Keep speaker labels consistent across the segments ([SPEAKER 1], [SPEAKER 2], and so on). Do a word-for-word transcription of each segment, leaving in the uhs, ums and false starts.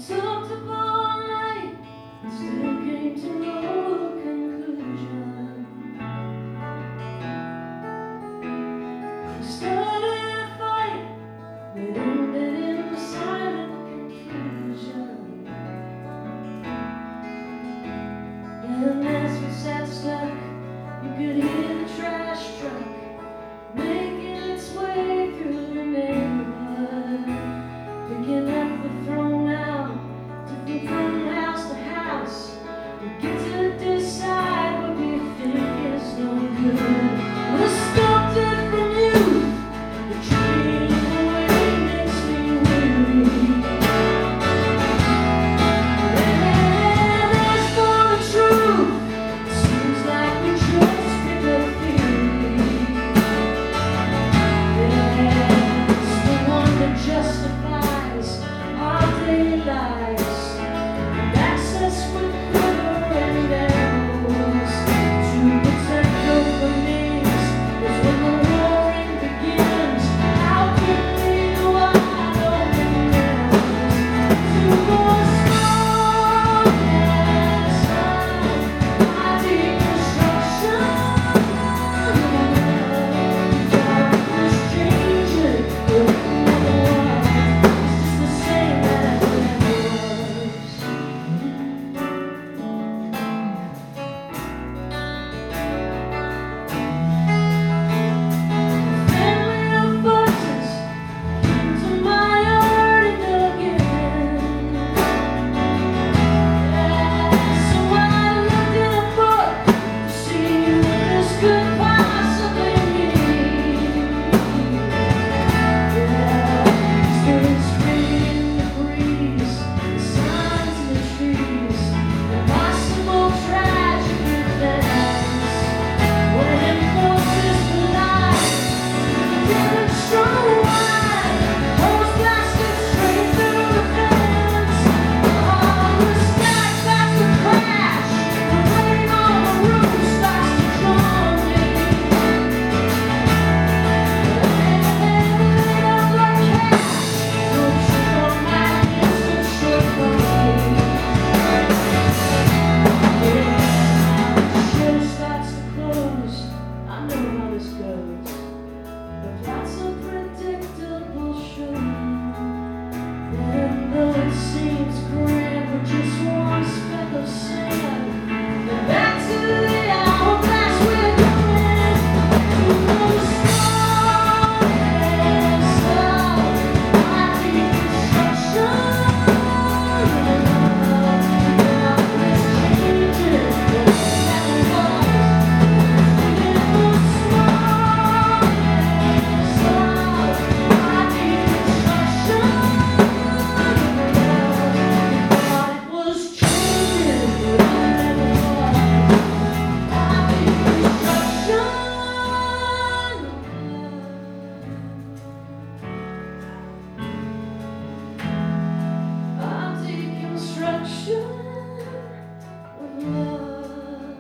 [SPEAKER 1] talked up all night and still came to no conclusion. We started a fight that ended in silent confusion. And as we sat stuck, you could hear the trash truck making its way through the neighborhood, picking up the thrown out, different from house to house. We get to decide what we think is no good. We're stopped it from you. The dream away makes me weary. And as for the truth, it seems like we just pick a theory. Yeah, it's the one that justifies our daily lives. And access with quiver and arrows to protect over names is when the warring begins. How quickly do I open arrows to more smallness of my deconstruction? Darkness changing, but it never was. It's just the same as it never was. Family of voices came to my heart again. So I looked in a book to see what this could possibly mean. Spirits screaming in the breeze, the signs in the trees, the possible tragic events. When forces collide, together strong wide, hose blasted straight through the fence. All the sky starts to crash, the rain on the roof starts to drown me. And up like cash, don't you know my instant short funky. The show starts to close. I know how this goes. The plot's a predictable show. And though it seems grand, we're just one speck of sand. And back to the hourglass we're going. To the smallness of my deconstruction. Darkness changing, but it never was. In the smallness of my deconstruction. Thought it was changing, but it never was. My deconstruction. Our deconstruction of love.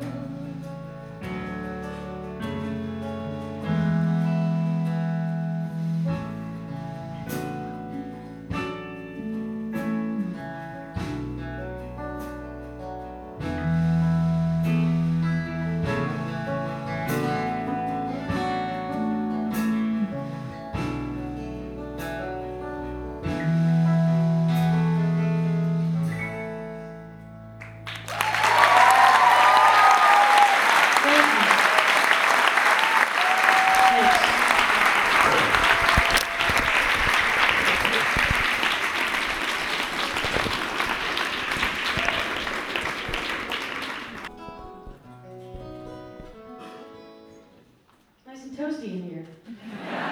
[SPEAKER 1] Nice and toasty in here.